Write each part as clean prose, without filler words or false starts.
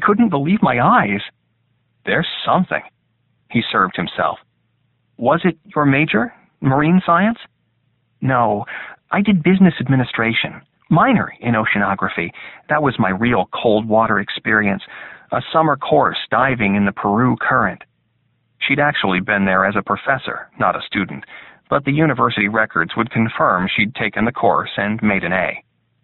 couldn't believe my eyes. There's something. He served himself. Was it your major? Marine science? No, I did business administration. Minor in oceanography. That was my real cold water experience. A summer course diving in the Peru Current. She'd actually been there as a professor, not a student, but the university records would confirm she'd taken the course and made an A.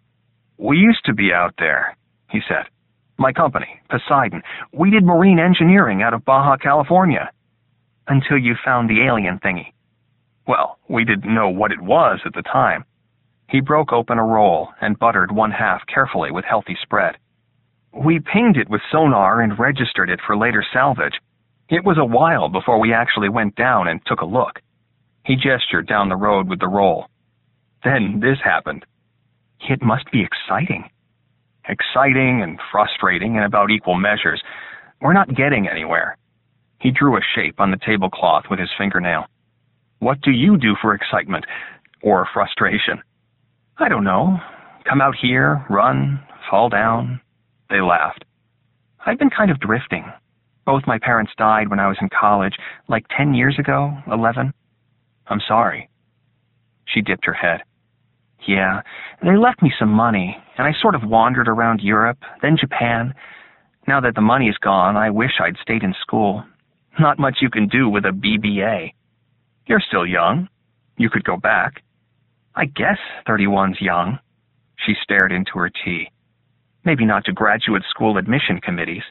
We used to be out there, he said. My company, Poseidon. We did marine engineering out of Baja California. Until you found the alien thingy. Well, we didn't know what it was at the time. He broke open a roll and buttered one half carefully with healthy spread. We pinged it with sonar and registered it for later salvage. It was a while before we actually went down and took a look. He gestured down the road with the roll. Then this happened. It must be exciting. Exciting and frustrating in about equal measures. We're not getting anywhere. He drew a shape on the tablecloth with his fingernail. What do you do for excitement or frustration? I don't know. Come out here, run, fall down. They laughed. I've been kind of drifting. Both my parents died when I was in college, like 10 years ago, 11. I'm sorry. She dipped her head. Yeah, they left me some money, and I sort of wandered around Europe, then Japan. Now that the money's gone, I wish I'd stayed in school. Not much you can do with a BBA. You're still young. You could go back. I guess 31's young. She stared into her tea. Maybe not to graduate school admission committees.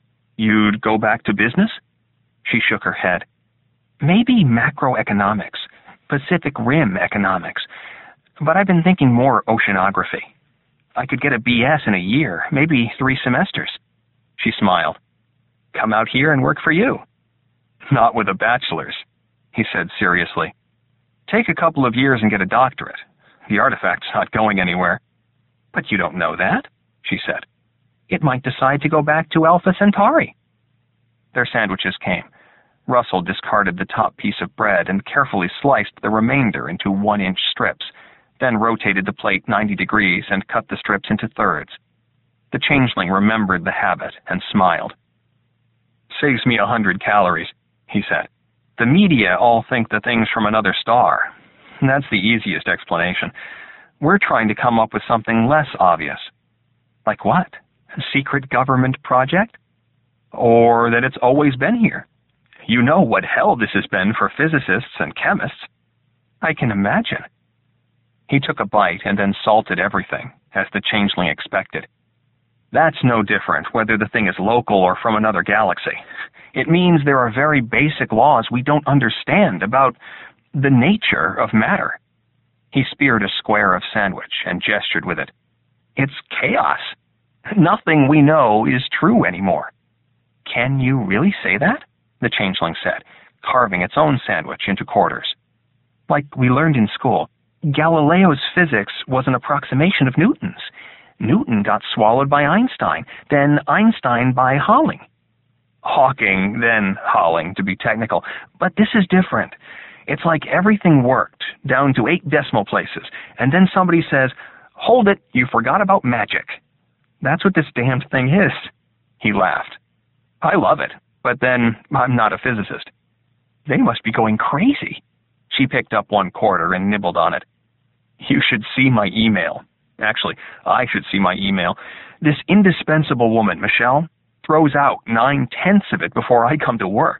You'd go back to business? She shook her head. Maybe macroeconomics, Pacific Rim economics. But I've been thinking more oceanography. I could get a BS in a year, maybe 3 semesters. She smiled. Come out here and work for you. Not with a bachelor's, he said seriously. Take a couple of years and get a doctorate. The artifact's not going anywhere. But you don't know that, she said. It might decide to go back to Alpha Centauri. Their sandwiches came. Russell discarded the top piece of bread and carefully sliced the remainder into 1-inch strips, then rotated the plate 90 degrees and cut the strips into thirds. The changeling remembered the habit and smiled. Saves me 100 calories, he said. The media all think the thing's from another star. That's the easiest explanation. We're trying to come up with something less obvious. Like what? A secret government project? Or that it's always been here? You know what hell this has been for physicists and chemists. I can imagine. He took a bite and then salted everything, as the changeling expected. That's no different whether the thing is local or from another galaxy. It means there are very basic laws we don't understand about the nature of matter. He speared a square of sandwich and gestured with it. It's chaos. Nothing we know is true anymore. Can you really say that? The changeling said, carving its own sandwich into quarters. Like we learned in school, Galileo's physics was an approximation of Newton's. Newton got swallowed by Einstein, then Einstein by Hawking. Hawking, then Hawking, to be technical. But this is different. It's like everything worked, down to 8 decimal places, and then somebody says, hold it, you forgot about magic. That's what this damned thing is. He laughed. I love it, but then I'm not a physicist. They must be going crazy. She picked up 1 quarter and nibbled on it. You should see my email. Actually, I should see my email. This indispensable woman, Michelle, throws out 9/10 of it before I come to work.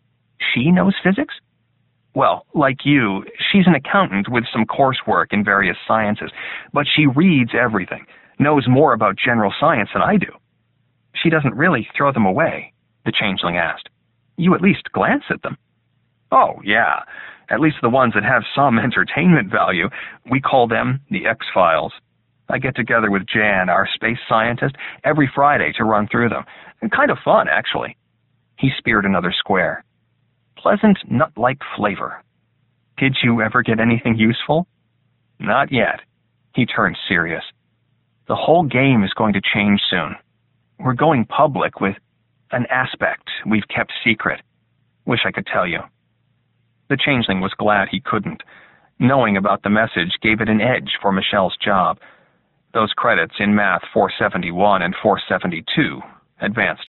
She knows physics? Well, like you, she's an accountant with some coursework in various sciences, but she reads everything, knows more about general science than I do. She doesn't really throw them away, the changeling asked. You at least glance at them. Oh, yeah, at least the ones that have some entertainment value. We call them the X-Files. I get together with Jan, our space scientist, every Friday to run through them. Kind of fun, actually. He speared another square. Pleasant nut-like flavor. Did you ever get anything useful? Not yet. He turned serious. The whole game is going to change soon. We're going public with an aspect we've kept secret. Wish I could tell you. The changeling was glad he couldn't. Knowing about the message gave it an edge for Michelle's job. Those credits in Math 471 and 472, advanced